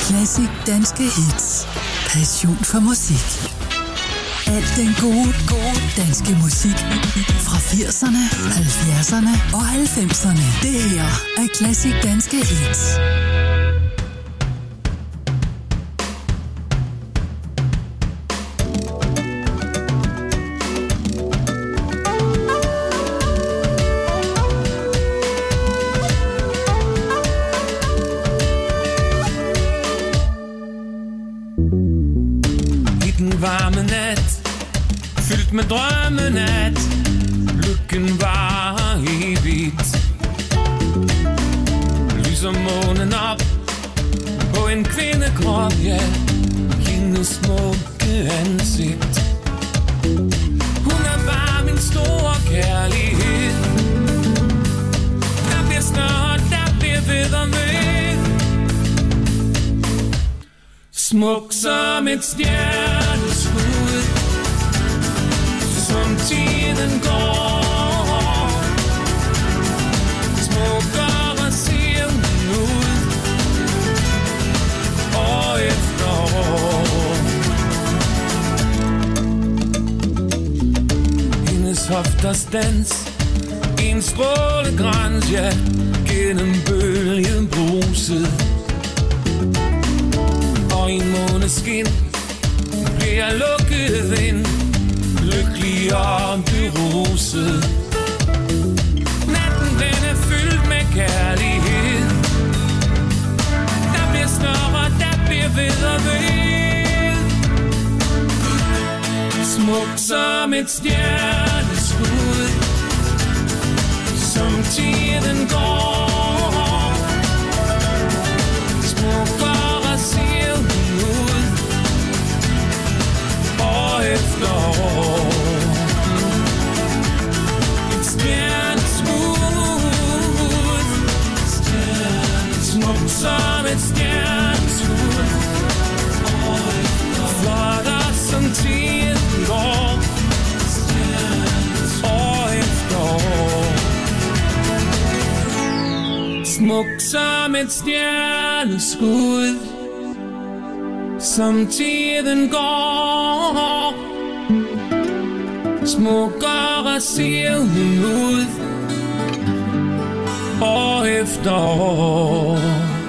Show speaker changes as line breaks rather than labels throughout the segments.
Classic danske hits. Passion for musik. Alt den gode danske musik fra 80'erne, 70'erne og 90'erne. Det her er Classic danske hits.
Varme nat, fyldt med drømmenat. Lykken var evigt. Lyser månen op på en kvindekrop, ja, hendes smukke ansigt. Hun er bare min store kærlighed. Der bliver snart, der bliver ved og ved. Smuk som et stjerneskud, som tiden går. Smukkere ser hun ud, år efter år. Hendes hofters dans, en strålegrans, ja, gennem bølgen bruset. Og i en måneskin bliver jeg lukket ind, lykkelig og beruset. Natten den er fyldt med kærlighed. Der bliver snørret, der bliver ved og ved. Smuk som et stjerneskud, som tiden går. Smukkere ser hun ud, år efter år. Et stjerneskud, smuk som et stjerneskud, flottere som tiden går, år efter år. Smuk som et stjerneskud, som tiden går. Smukkere ser hun ud, år efter år.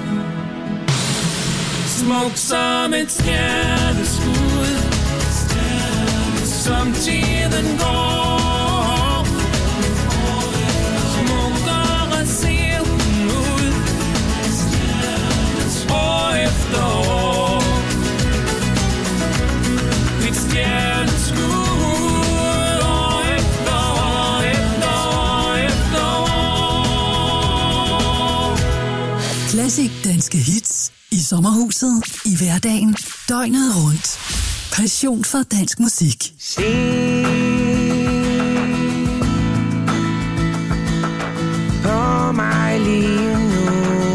Smuk som et stjerneskud, som tiden går. Smukkere ser hun ud, år efter år. Et stjerneskud, år efter år, efter år, efter år.
Classic danske hits i sommerhuset, i hverdagen, døgnet rundt. Passion for dansk musik.
Se på mig lige nu.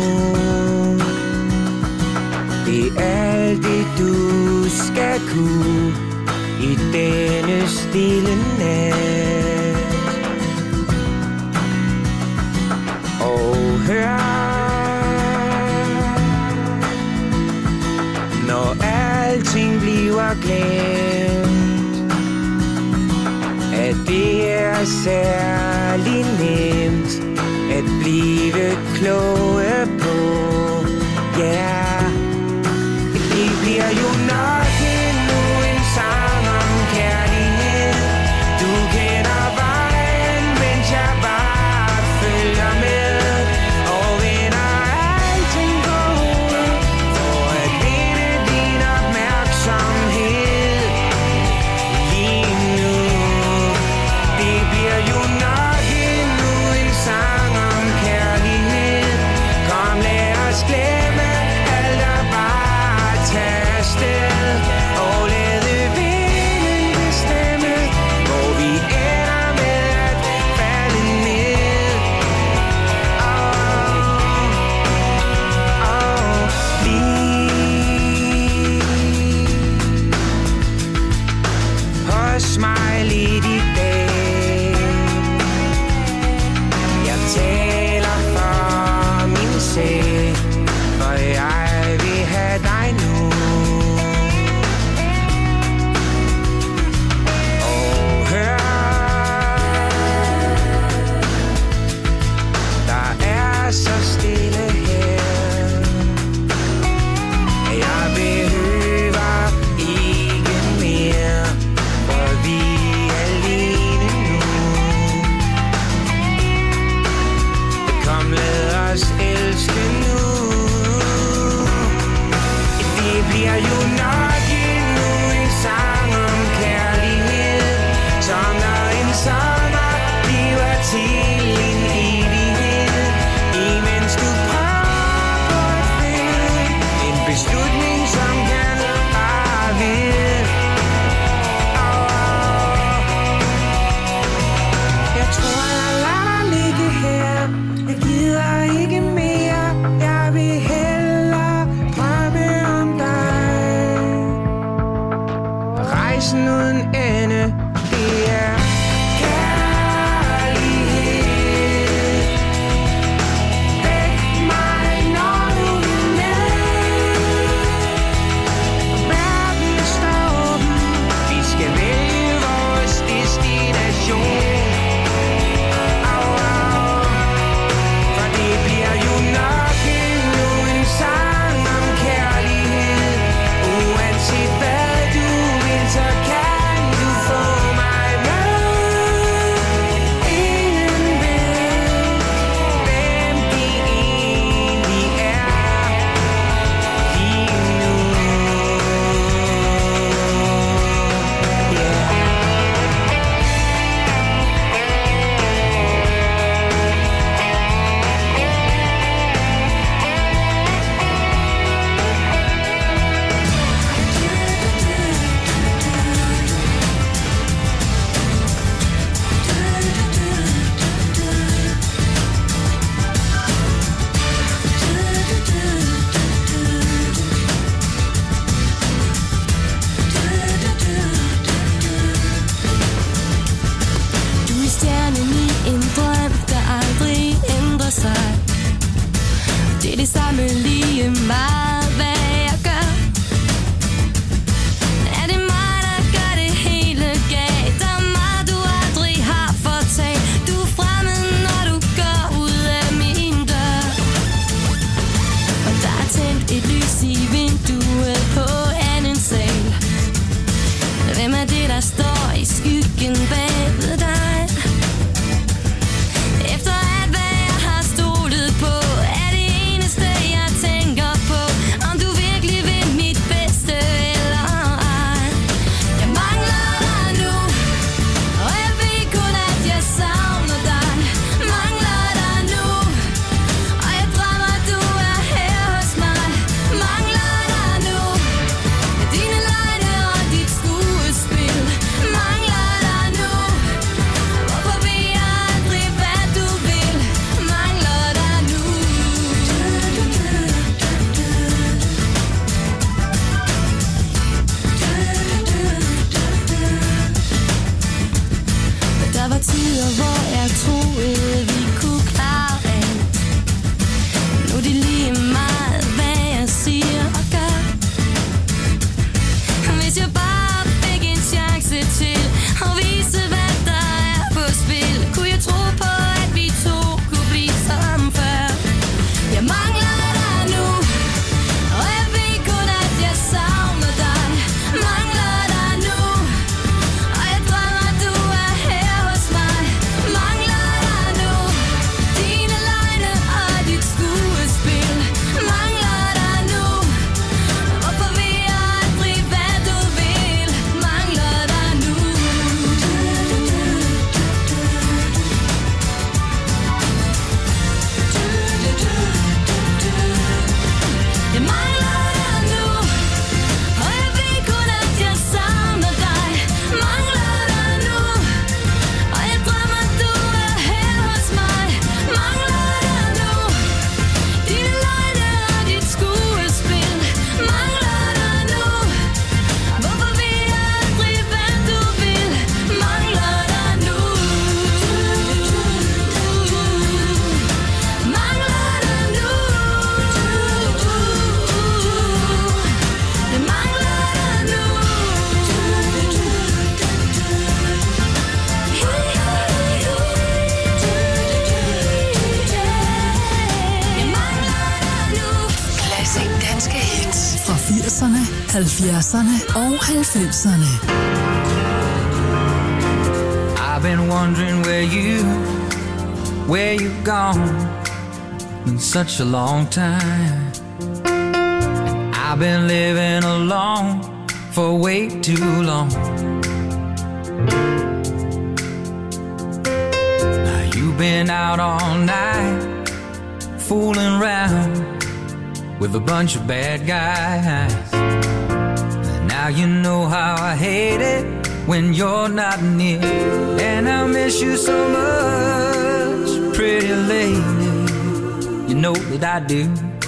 Det er alt det du skal kunne i denne stille nat. Og hør, når alting bliver glemt, at det er særlig nemt at blive kloge på. Ja, yeah. Det bliver jo nok endnu en sang om kærlighed. Du kender vejen, mens jeg bare følger med. Og vender alting på hovedet for at vinde din opmærksomhed. Lige nu, det bliver jo nok endnu en sang om kærlighed. Kom bliver jo nok endnu en sang om kærlighed, som når en sommer bliver til en evighed, imens du prøver på at finde en beslutning, som kan bare ved. Jeg tror, jeg lader dig ligge her. Jeg gider ikke mere. Jeg vil hellere drømme om dig. Rejsen uden ende, det er kærlighed. Væk mig, når du vil med. Verden står åben. Vi skal vælge vores destination. For det bliver jo nok endnu en sang om kærlighed. Uanset hvad du vil, så kan du få mig med. Ingen ved, hvem de egentlig er lige nu. Yeah.
Du er stjernen i en drøm, der aldrig ændrer sig. Det er det samme lige meget, hvad jeg gør. Er det mig, der gør det hele galt? Der er meget, du aldrig har fortalt. Du er fremmed, når du går ud af min dør. Og der er tændt et lys i vinduet på anden sal. Hvem er det, der står i skyggen bag ved dig? Efter alt, hvad jeg har stolet på, er det eneste, jeg tænker på, om du virkelig vil mit bedste eller ej. Jeg mangler dig nu, og jeg ved kun, at jeg savner dig. Mangler dig nu, og jeg drømmer, du er her hos mig. Mangler dig nu, dine løgne og dit skuespil. Mangler dig nu, hvorfor vil jeg aldrig, hvad du vil? Mangler dig nu. Der var tider, hvor jeg troede, vi kunne klare alt. Nu er det lige meget, hvad jeg siger og gør. Hvis jeg bare fik en chance til at vise, hvad der er på spil, kunne jeg tro på, at vi to kunne blive som før. Jeg mangler dig nu, og jeg ved kun, at jeg savner dig. Mangler dig nu, og jeg drømmer, du er her hos mig. Mangler dig nu, dine løgne og dit skuespil. Mangler dig nu, hvorfor vil jeg aldrig, hvad du vil? Mangler dig nu. Jeg mangler dig nu, og jeg ved kun, at jeg savner dig. Mangler dig nu, og jeg drømmer, du er her hos mig. Mangler dig nu, dine løgne og dit skuespil. Mangler dig nu, hvorfor vil jeg aldrig, hvad du vil? Mangler dig nu. Mangler dig nu. Jeg mangler dig nu. Jeg mangler dig nu.
Classic danske hits fra 80'erne, 70'erne og 90'erne.
I've been wondering where you've gone in such a long time. I've been living alone for way too long. Now you've been out all night, fooling around with a bunch of bad guys. And now you know how I hate it when you're not near. And I miss you so much, pretty lady. You know that I do.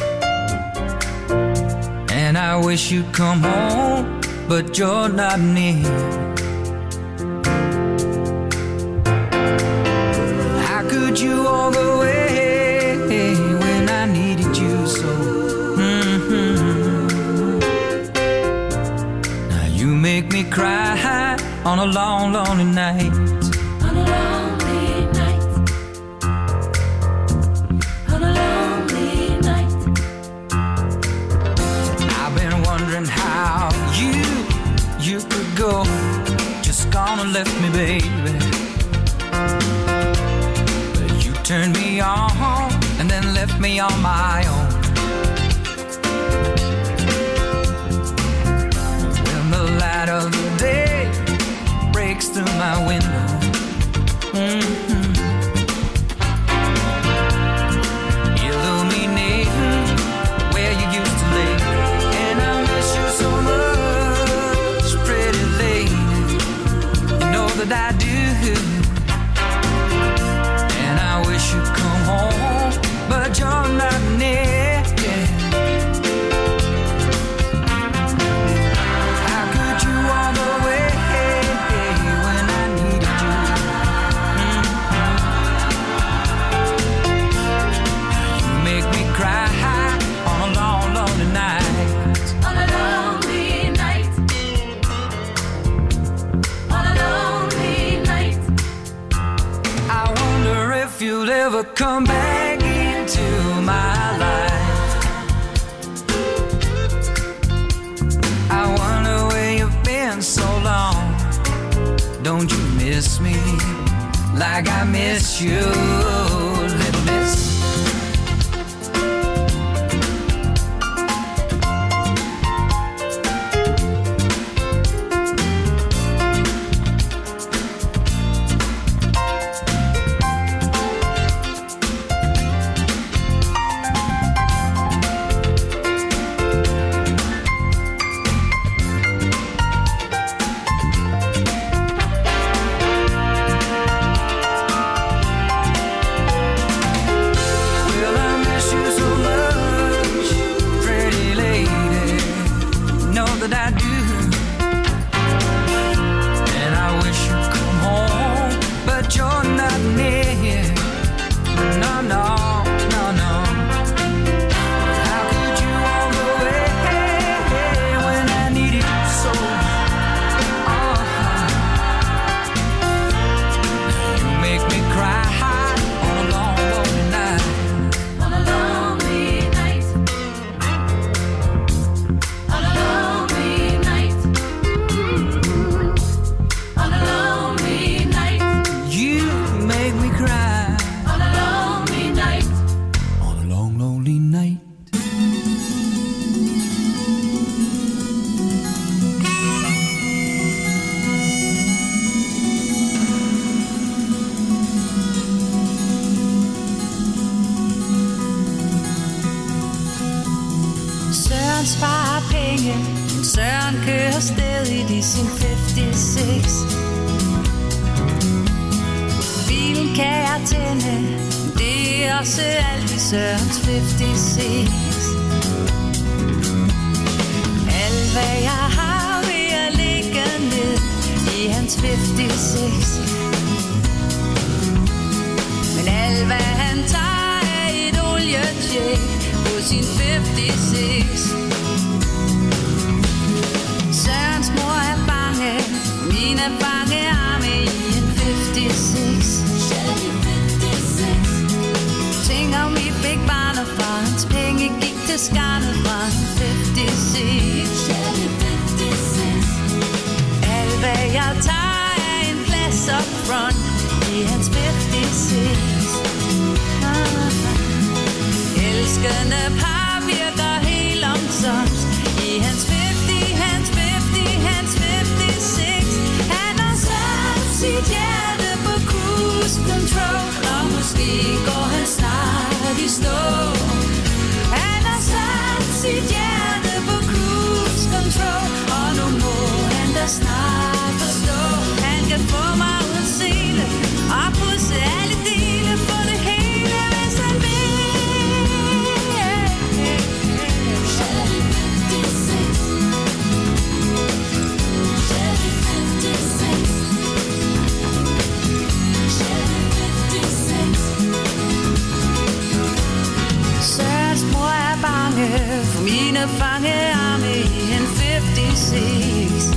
And I wish you'd come home, but you're not near. How could you walk away when I needed you so? Now you make me cry on a long, lonely night.
On a lonely night. On a lonely night.
I've been wondering how you could go, just gone and left me, baby. But you turned me on and then left me on my own. When the light of the day breaks through my window, illuminating where you used to lay. And I miss you so much, pretty lady. You know that I do. And I wish you'd come home, but you're not near. How could you walk away when I needed you? You make me cry on a long, lonely night.
On a lonely night. On a lonely night.
I wonder if you'll ever come back into my life. I wonder where you've been so long. Don't you miss me like I miss you, little miss? Well, I miss you so much, pretty lady. Know that I do. And I wish you'd come home, but you're not near. No, no, no, no. How could you walk away when I needed you so? You make me cry on a long, lonely night.
On a lonely night. On a lonely night. On a lonely night.
You make me cry
On a lonely night.
on a long, lonely night.
Søren sparer penge, Søren kører stadig i sin 56. Bilen kan jeg tænde, det er også alt i Sørens 56. Alt hvad jeg har vil jeg lægge ned i hans 56. Men alt hvad han tager er et olietjek på sin 56. Sørens mor er bange, min er bange arme i en 56. Tænk om vi fik barn og far, hans penge gik til skarnet fra en 56. Alt hvad jeg tager er en plads up front i hans 56. Elskende par virker helt omsonst i fangearme i en 56.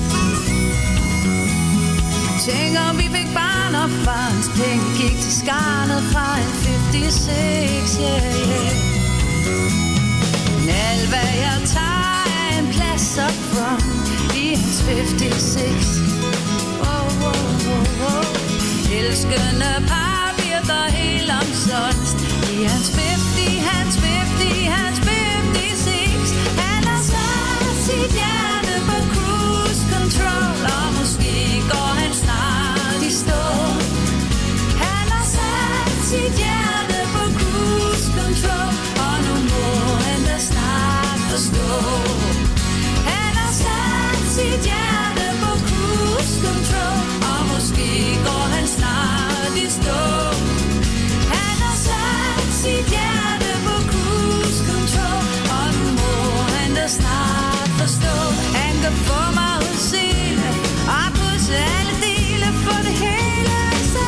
Tænk om vi fik barn, og farens penge gik til skarnet fra en 56, yeah, yeah. Men alt hvad jeg tager er en plads up front i hans 56. Oh, oh, oh, oh. Elskende par virker helt omsonst i hans 50, hans 50, hans 56. Han har sat sit hjerte på cruise control, og måske går han snart i stå. Han har sat sit hjerte på cruise control, og nu må han da snart forstå. Han har sat sit hjerte på cruise control, og måske går han snart i stå. Han har sat sit hjerte på cruise control, og nu må han da snart forstå. Han kan få mig udseende og pudse alle dele for det hele så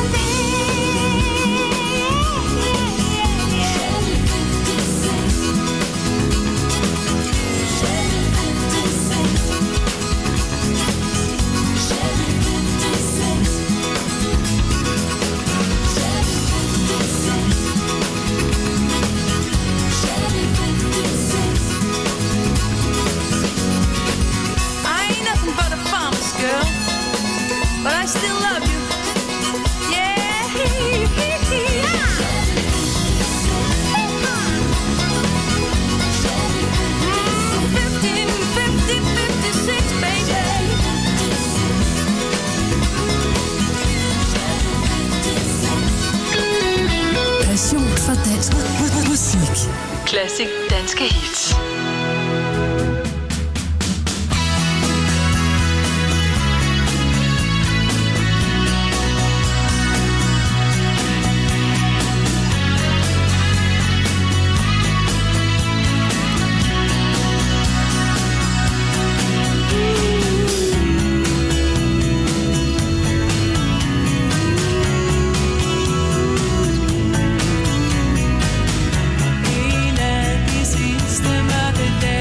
but I still love you. Yeah. 56, baby.
Passion for dansk musik.
Classic danske hits.
En af de sidste mørke dage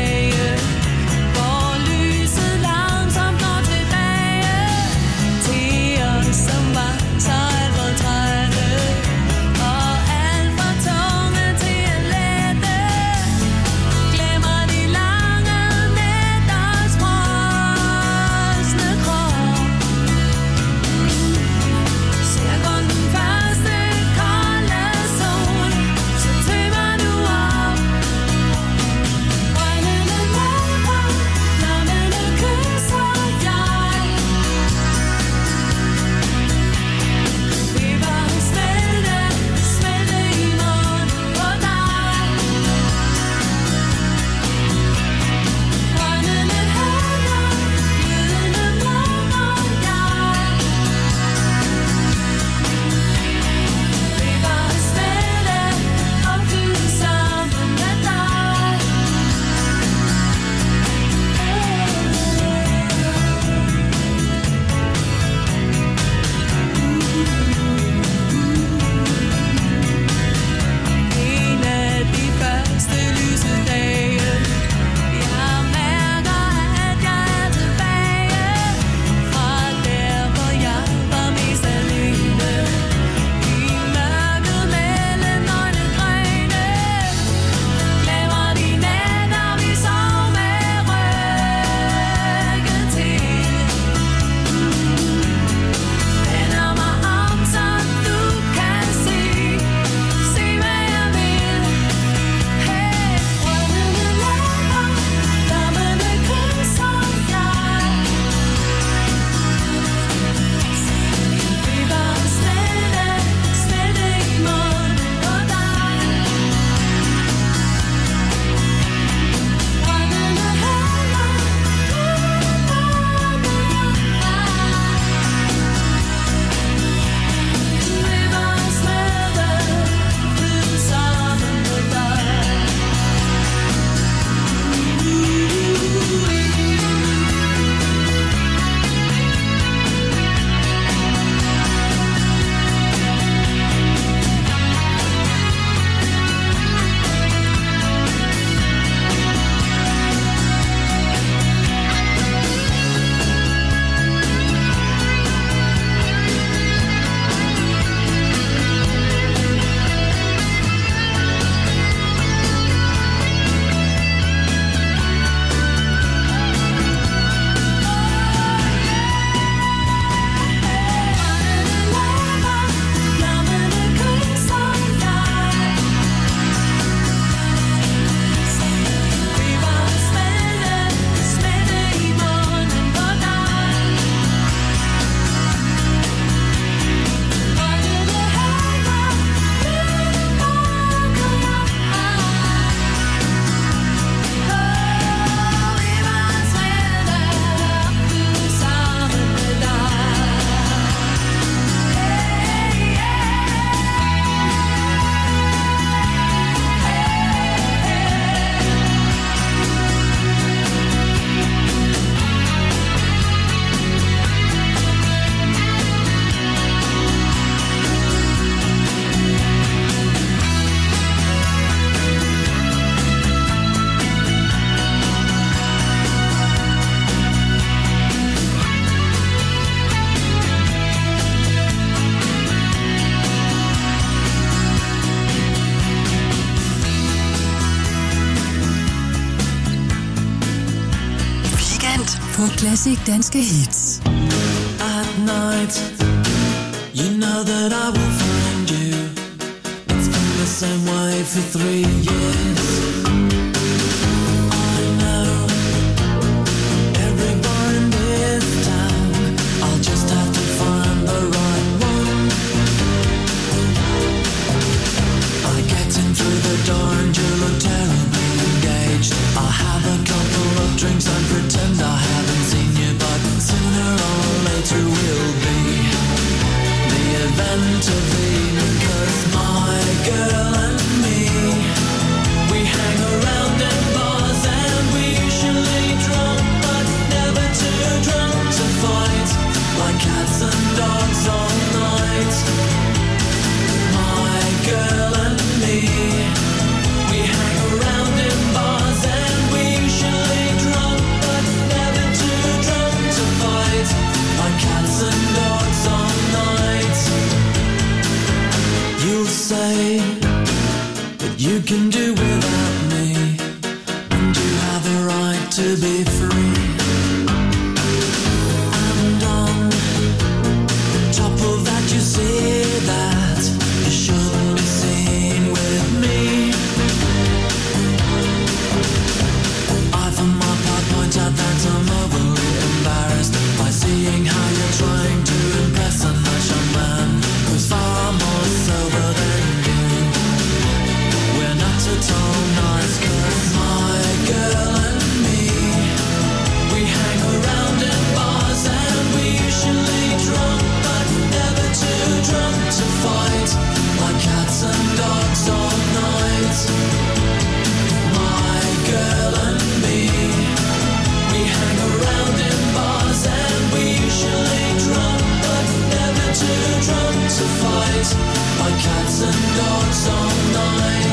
hit.
På Classic Danske Hits.
At night, you know that I will find you. It's been the same way for 3 years. I know every bar in this town. I'll just have to find the right one. I get in through the door and you look terribly engaged. I'll have a couple of drinks and pretend I haven't seen you, but sooner or later will be the event of the evening. 'Cause my girl and me, we hang around in bars and we usually drunk, but never too drunk to fight, like cats and dogs all night. My girl and me, we hang around in bars and we usually drunk, but never too drunk to fight, like cats and dogs all night. You'll say that you can do without me, and you have a right to be free. And on top of that you see that you shouldn't be seen with me. I for my part point out that I'm overly embarrassed by seeing how you're trying to impress and match a man who's far more sober than you. We're not at all nice, 'cause my girl and me, we hang around in bars and we usually drunk, but never too drunk to fight, like cats and dogs all night. My girl and me, we hang around in bars and we usually drunk, but never too drunk to fight, like cats and dogs all night.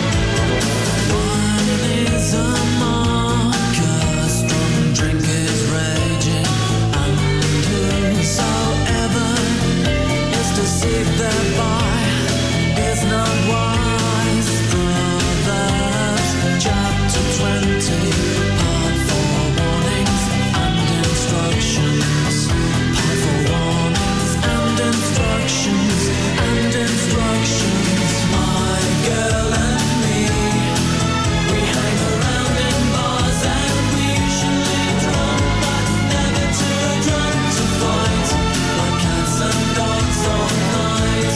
Wine is a marker, strong drink is raging, and whosoever is deceived thereby is not wise. Proverbs chapter 20, part 4, warnings and instructions. Part 4, warnings and instructions, and instructions. My girl and me, we hang around in bars and we usually drunk, but never too drunk to fight, like cats and dogs all night.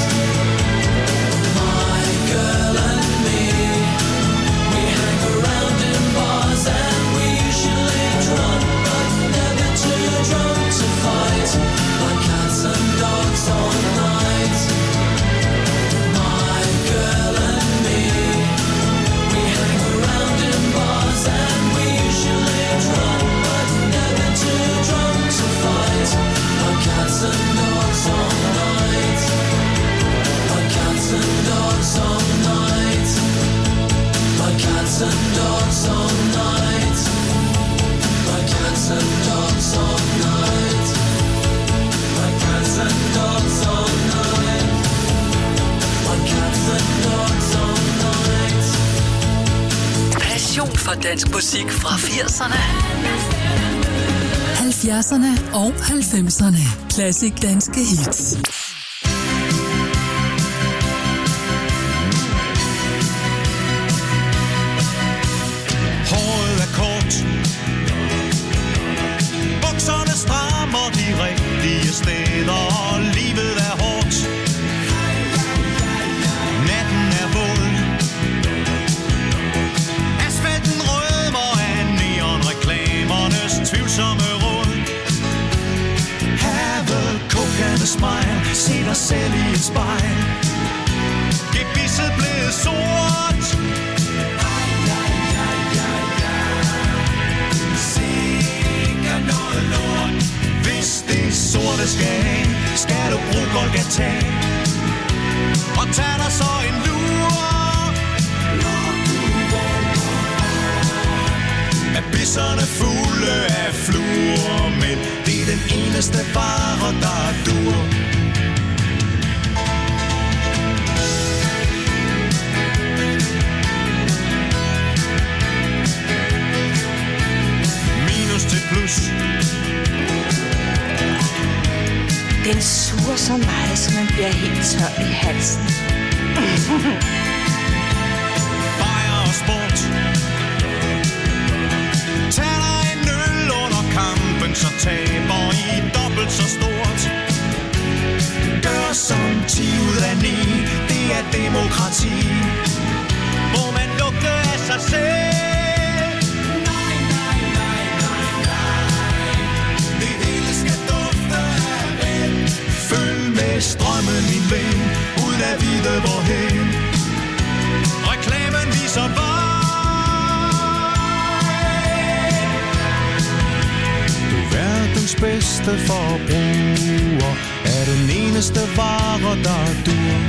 My girl and me, we hang around in bars and we usually drunk, but never too drunk to fight, like cats and dogs all night. My girl and me, we hang around in bars and we usually drunk, but never too drunk to fight, like cats and dogs all night. Like cats and dogs all night. Like cats and dogs all night. Like cats and dogs all night. Like cats and dogs all night. Like cats and dogs all night.
Passion for dansk musik fra 80'erne, 70'erne og 90'erne. Classic Danske Hits.
Håret er kort, bukserne strammer de rigtige steder, og livet er hårdt. Natten er våd, asfalten rødmer af neonreklamernes tvivlsomme råd. Have a coke and a smile, se dig selv i et spejl. Gebisset blevet sort. Sikker noget lort. Hvis det sorte skal af, skal du bruge Golgata. Og tag dig så en lur. Er bisserne fulde af fluer, men det er den eneste vare, der dur. Minus til plus. plus.
Den suger så meget, så man bliver helt tør i halsen.
Bajer og sport. Tag dig en øl under kampen, så taber I dobbelt så stort. Gør som 10 ud af 9, det er demokrati. Må man lugte af sig selv? Nej, nej, nej, nej, nej. Det hele skal dufte af vand. Følg med strømmen, min ven, uden at vide hvorhen. Reklamen viser vej. Du er verdens bedste forbruger, er den eneste vare, der dur.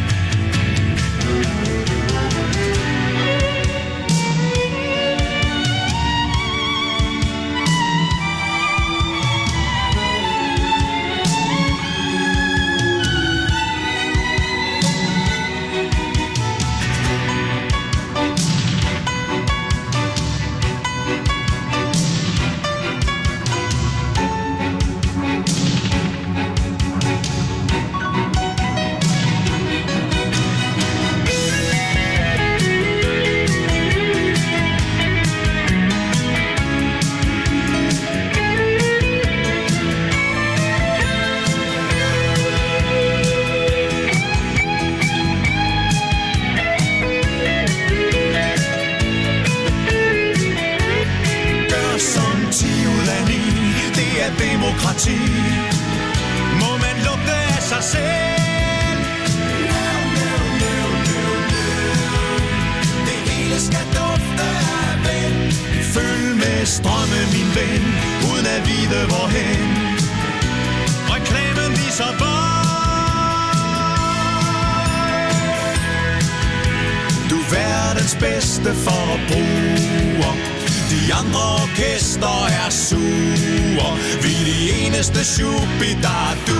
Demokrati. Må man lugte af sig selv? No, no, no, no, no. Det hele skal dufte af vand. Følg med strømmen, min ven, uden at vide hvorhen. Reklamen viser vej. Du er verdens bedste forbruger. De andre orkester er sure. Vi er de eneste shubidaer, du.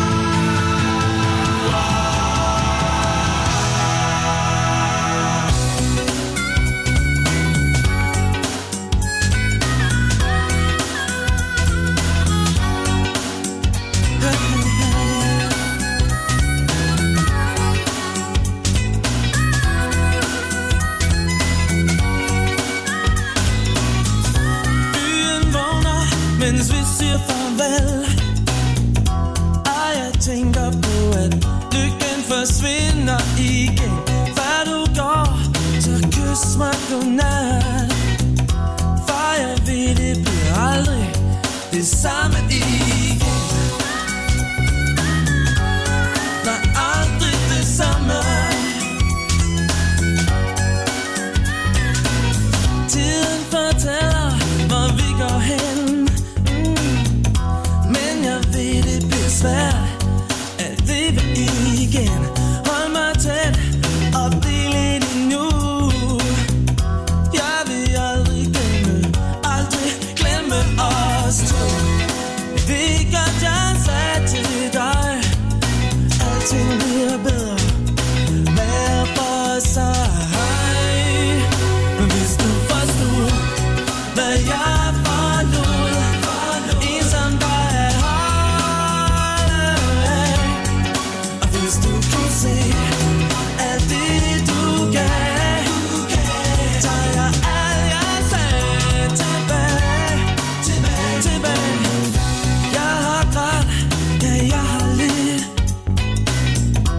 Mens vi siger farvel, og jeg tænker på, at lykken forsvinder igen. Før du går, så kys mig godnat. For jeg ved, det bliver aldrig det samme igen. Nej, aldrig det samme. Tiden fortæller, hvor vi går hen. Svært at leve igen. Hold mig tæt og bliv lidt endnu. Jeg vil aldrig glemme os to. Vi godt jeg sagde til dig, alting bliver bedre hver for sig. Hvis du forstod, hvad jeg forlod, ensom var at alt det du gav, tager jeg alt jeg sagde tilbage. Jeg har grædt, ja jeg har lidt.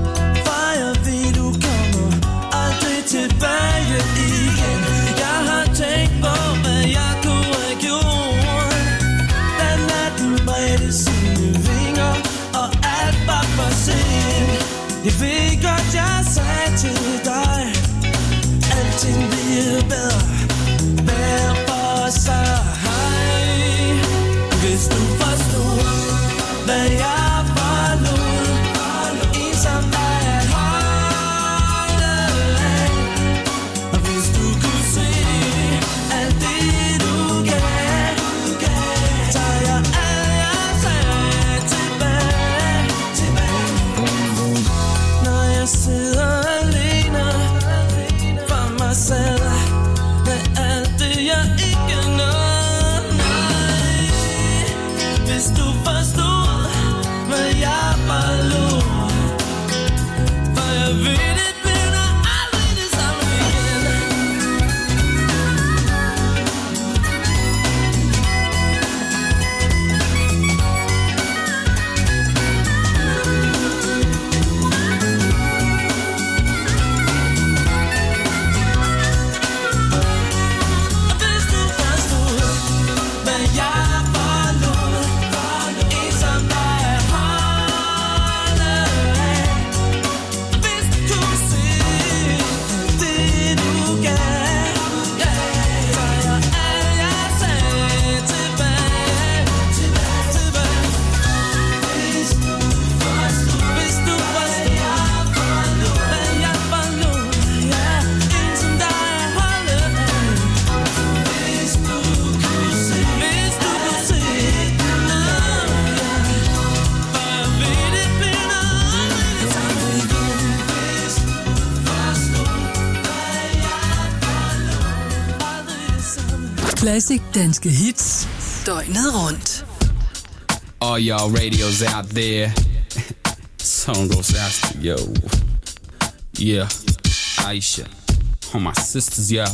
Classic danske hits. Døgnet rundt.
All y'all radios out there. Song goes out to yo. Yeah, Aisha. All my sisters, yeah.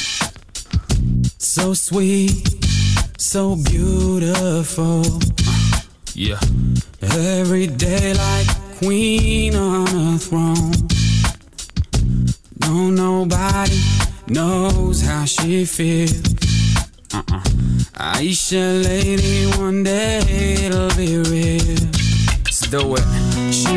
So sweet, so beautiful. Yeah. Every day like queen on a throne. No, nobody knows how she feels. Aisha, lady, one day it'll be real. Let's do it. She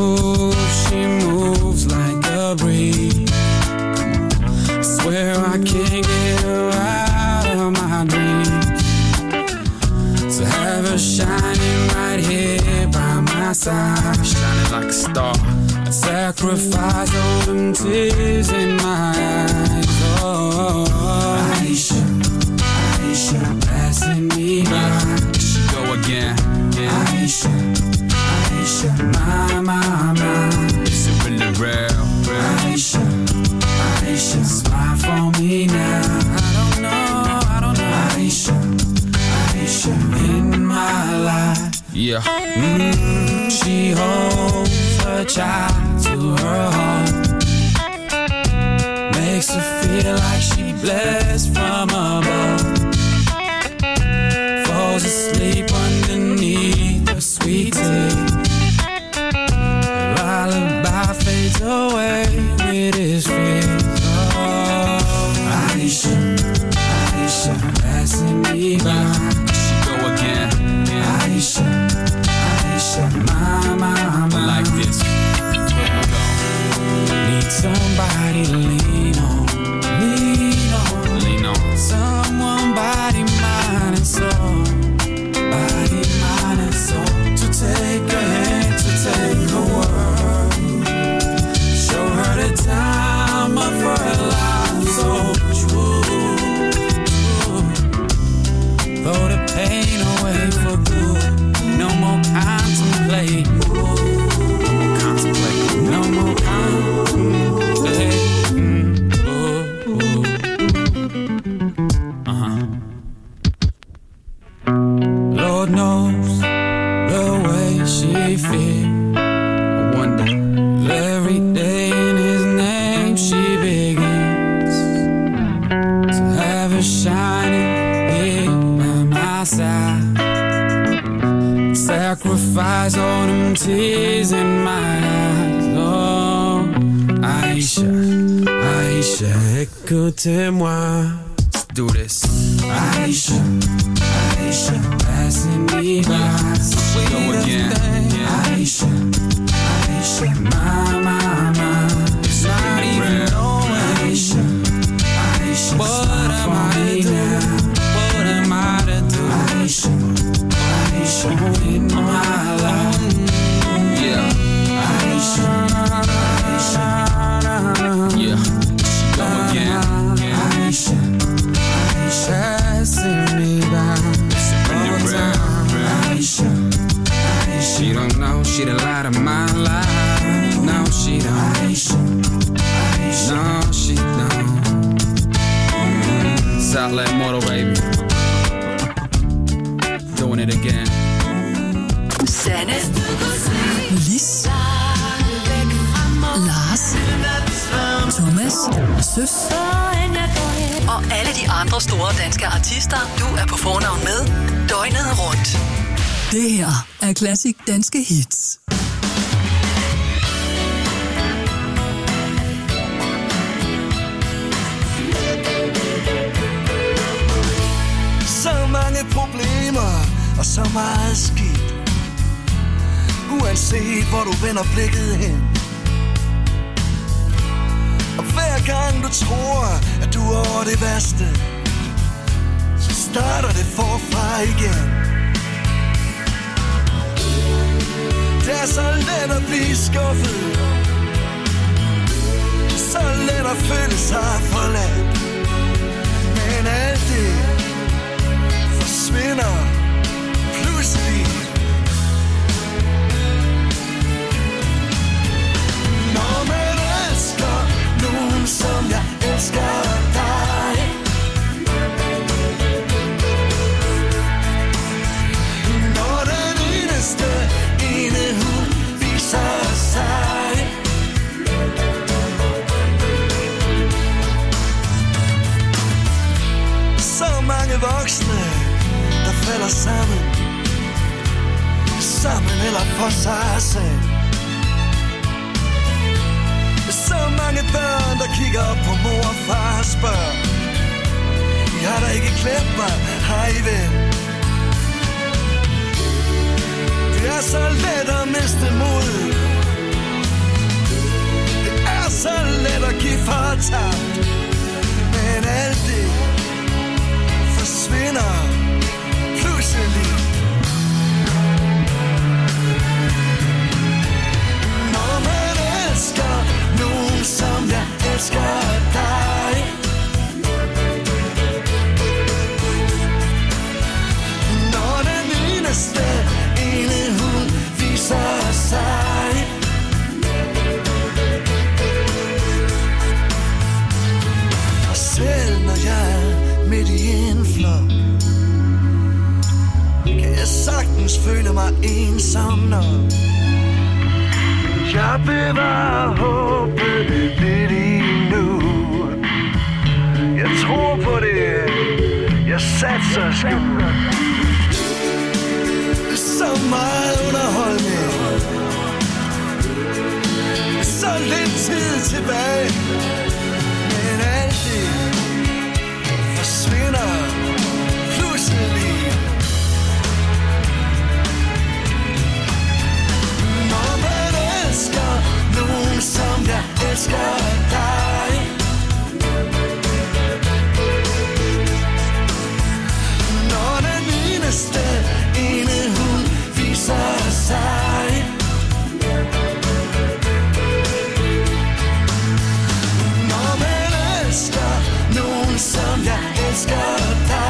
moves like a breeze. I swear I can't get her out of my dreams. To have her shining right here by my side, shining like a star. I'd sacrifice all them tears in my eyes. Oh, Aisha, Aisha, passing me by. She go again. Yeah. Aisha, Aisha, my. Is it really real? Aisha, Aisha, smile for me now. I don't know. Aisha, Aisha, in my life. Yeah. She holds her child to her home. Makes her feel like she blessed from above. Falls asleep underneath her sweet tea. Lullaby fades away with his fears. Oh, Aisha, Aisha, passing me by. She go again. Aisha, Aisha, my. Like this. Need somebody to lean on. Someone, body, mind, and soul. Body, mind, and soul. To take a hand, to take the world. Show her the time of her life. So true. Throw the pain away for good. No more contemplate. No more contemplate. Lord knows the way she feels. I wonder every day in his name she begins. To have her shining here by my side. Sacrifice all them tears in my eyes. Oh, Aisha, Aisha, écoutez-moi. Let's do this. Aisha, Aisha, passing me by. We go again. Aisha, Aisha, my. It's not even knowing. Aisha, Aisha, what am I to do? What am I to do? Aisha, Aisha, in my life. Yeah. Aisha, Aisha, yeah. She go again. Aisha, Aisha, passing me by. Aisha, she don't know, she the light of my life. No, she don't. Aisha, no, she don't. Southland Motor, baby. Doing it again.
Sanne, Lis, Lars, Thomas, Søs og alle de andre store danske artister, du er på fornavn med døgnet rundt. Det her er Classic danske hits.
Så mange problemer og så meget skidt. Uanset hvor du vender blikket hen. Og hver gang du tror at du er over det værste, så starter det forfra igen. Det er så let at blive skuffet, så let at føle sig forladt. Men alt det forsvinder pludselig. Når man elsker nogen som jeg elsker dig, voksne, der falder sammen. Sammen eller for sig selv. Så mange børn, der kigger op på mor og far og spørger: I har da ikke klemt mig, har I vel? Det er så let at miste mod. Det er så let at give fortabt. Men alt det forsvinder pludselig. Når man elsker nogen, som jeg elsker dig. Når den eneste ene hun viser sig. Og selv når jeg er midt i en flok, kan jeg sagtens føle mig ensom nok. Jeg bevarer håbet lidt endnu. Jeg tror på det. Jeg satser sgu. Så meget underholdning. Så lidt tid tilbage. Men alt det forsvinder pludselig. Når man elsker nogen, som jeg elsker dig. Når den eneste ene hun viser sig. Når man elsker nogen, som jeg elsker dig.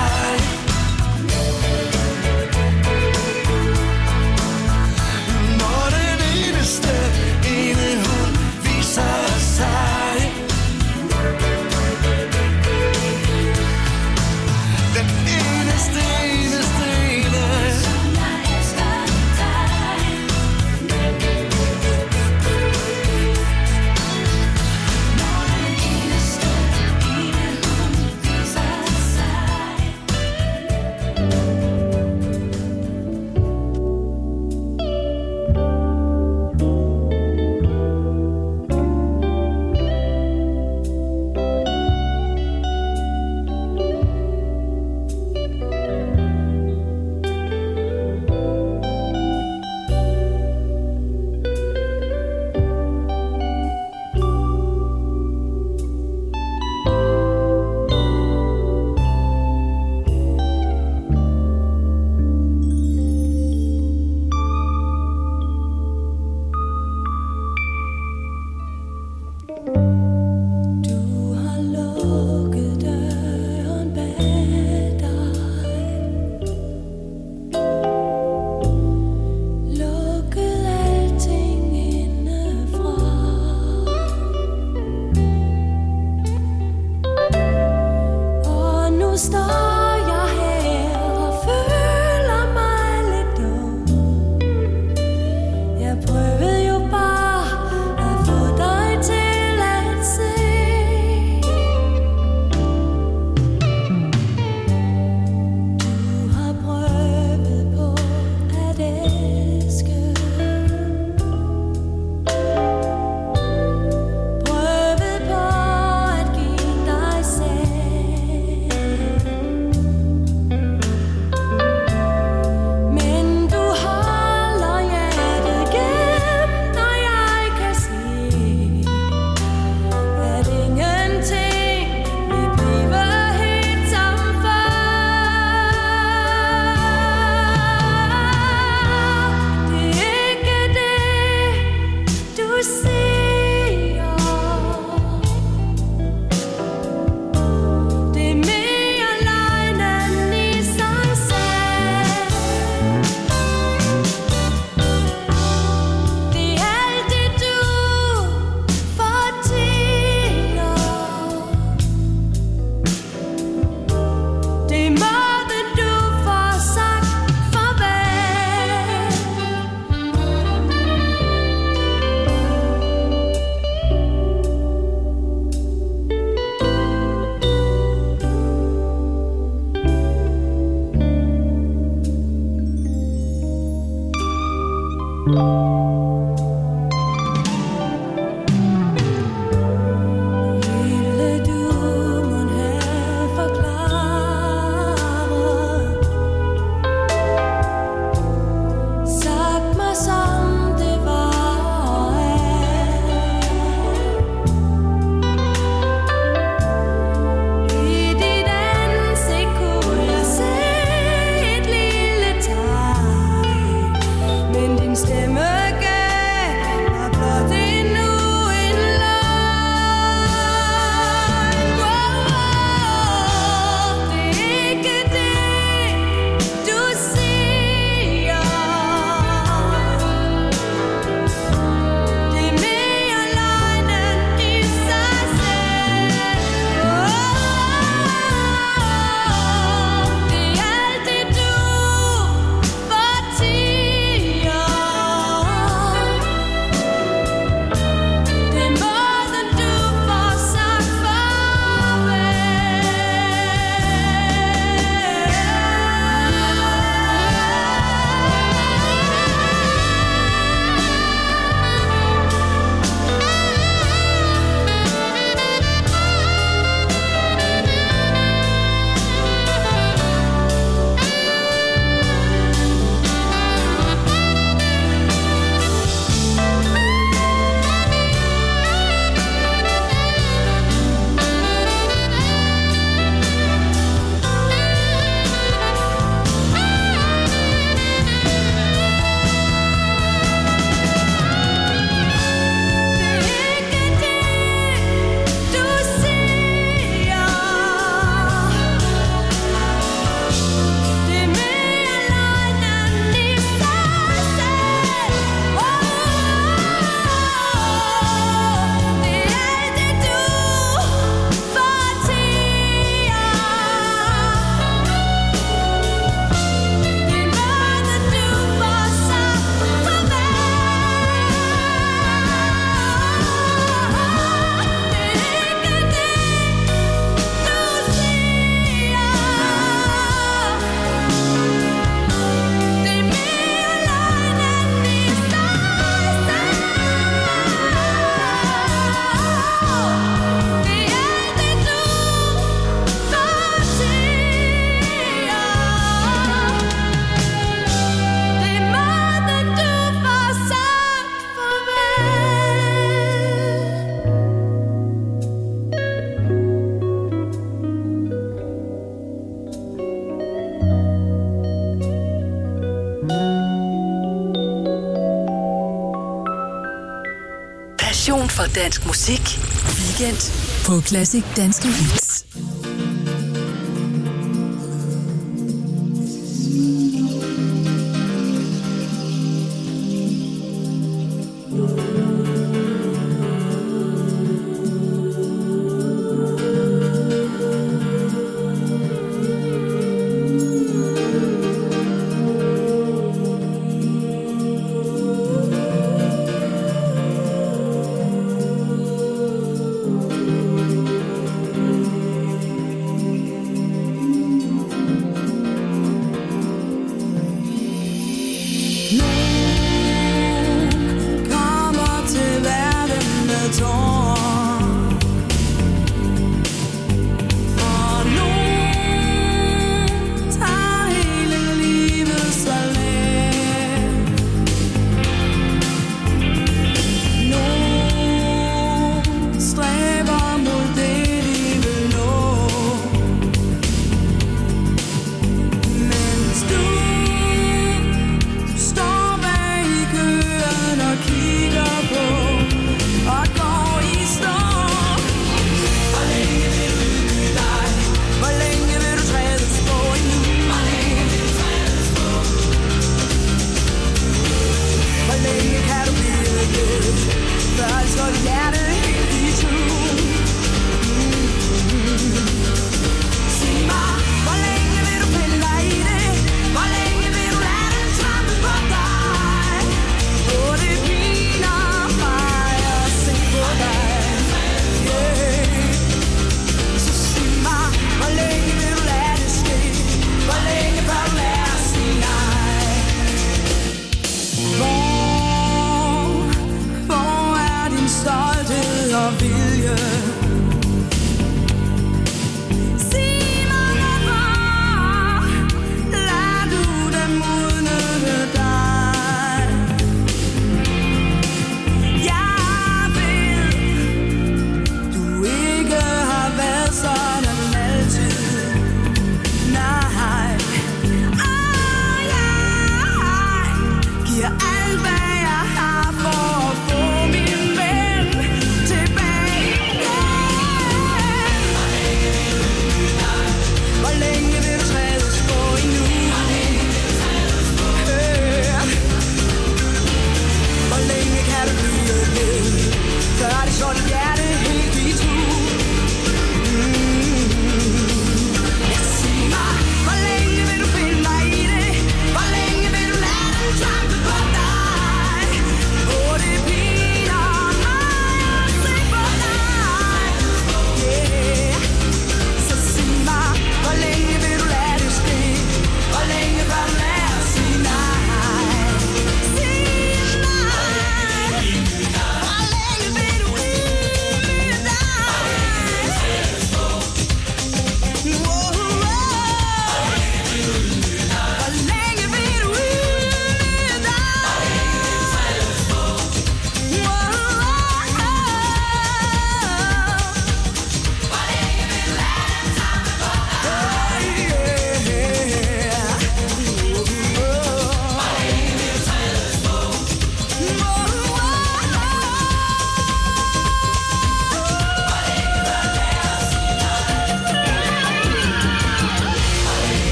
Passion for dansk musik. Weekend på Classic Danske Hits.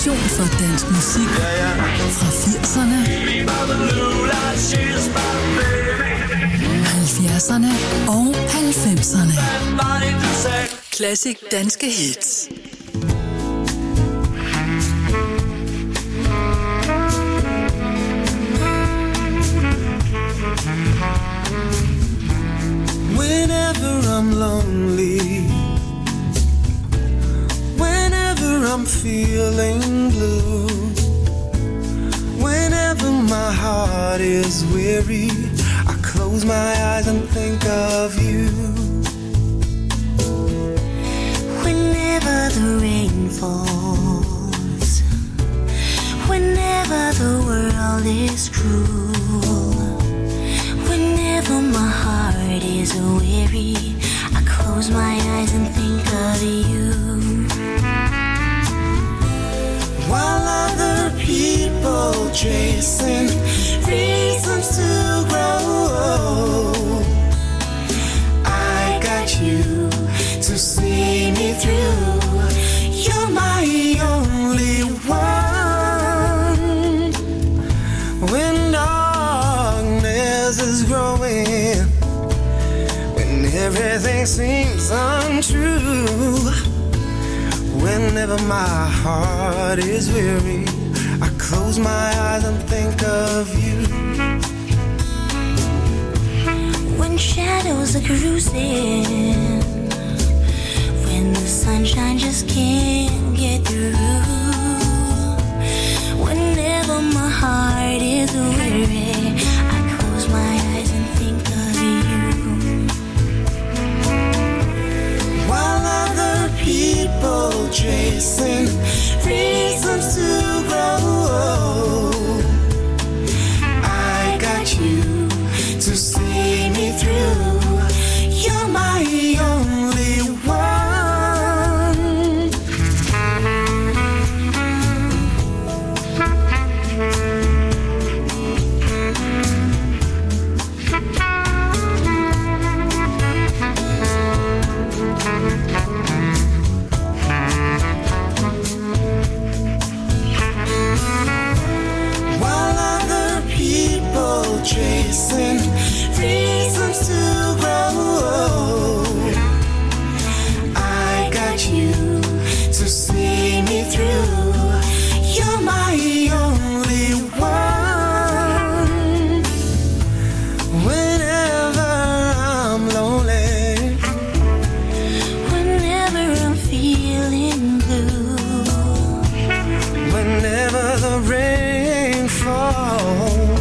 passion for dansk musik fra 80'erne, 70'erne og 90'erne. Classic danske hits.
Whenever I'm lonely, whenever I'm feeling blue, whenever my heart is weary, I close my eyes and think of you.
Whenever the rain falls, whenever the world is cruel, whenever my heart is weary, I close my eyes and think of you.
While other people chasing reasons to grow, I got you to see me through. You're my only one. When darkness is growing, when everything seems untrue, whenever my heart is weary, I close my eyes and think of you.
When shadows are cruising, when the sunshine just can't get through, whenever my heart is weary, I close my eyes and think of you.
While other people chasing reasons to grow, I got you to see me through. You're my only one. Chasing reasons to grow, I got you to see me through. You're my only one. Whenever I'm lonely,
whenever I'm feeling blue,
whenever the rain falls,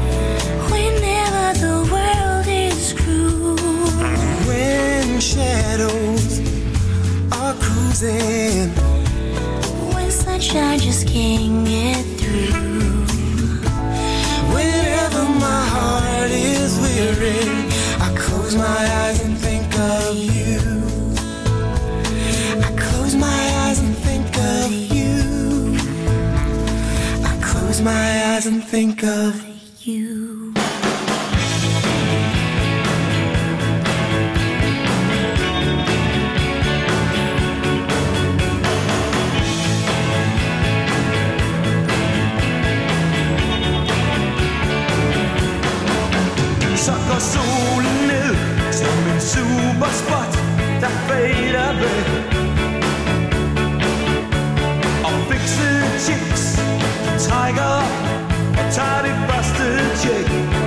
shadows are cruising,
when sunshine just can't get through,
whenever my heart is weary, I close my eyes and think of you. I close my eyes and think of you. I close my eyes and think of you.
Så går solen ned som en superspot, der fader væk. Og fikse chicks trækker op og tager det første tjek.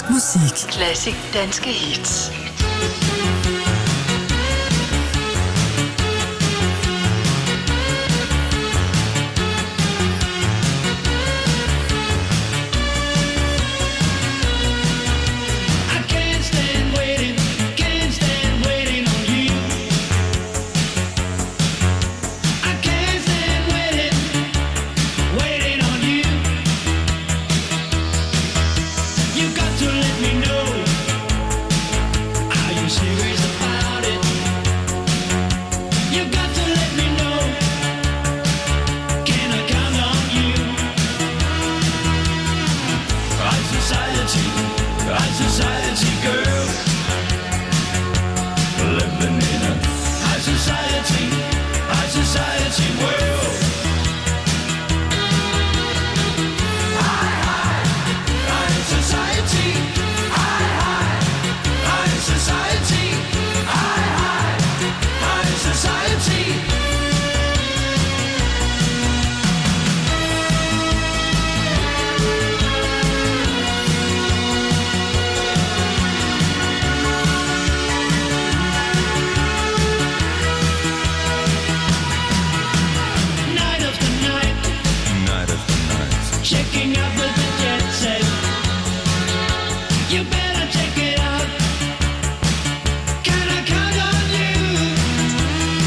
musik.
Klassisk danske hits.
Checking out with the jet set. You better check it